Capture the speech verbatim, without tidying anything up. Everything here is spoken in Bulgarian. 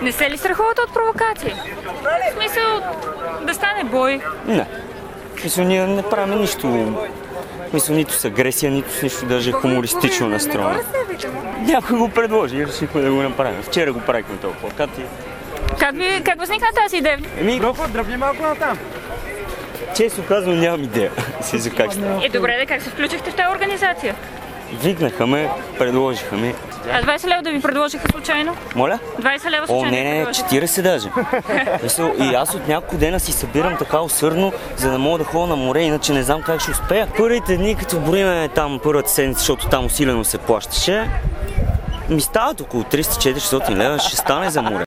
Не се ли страхувате от провокации? В смисъл да стане бой? Не. Мисля, ние не правим нищо. Мисля, нито с агресия, нито с нищо даже хумористично настроено. Някой го предложи и решихме да го направим. Вчера го правихме този плакат и... Как, ви, как възникна тази идея? Еми, Профа, дръпни малко натам. често казвам, нямам идея си за как става. Е, добре, да как се включихте в тази организация? Викнаха ме, предложиха ми. А двайсет лева да ви предложиха случайно? Моля? двайсет лева О, случайно не, ви не, предложиха? четирийсет даже. Мисъл, и аз от няколко дена си събирам така усърдно, за да мога да ходя на море, иначе не знам как ще успея. Първите дни, като броиме там първата седмица, защото там усилено се плащаше, ми стават около триста до четиристотин лева, ще стане за море.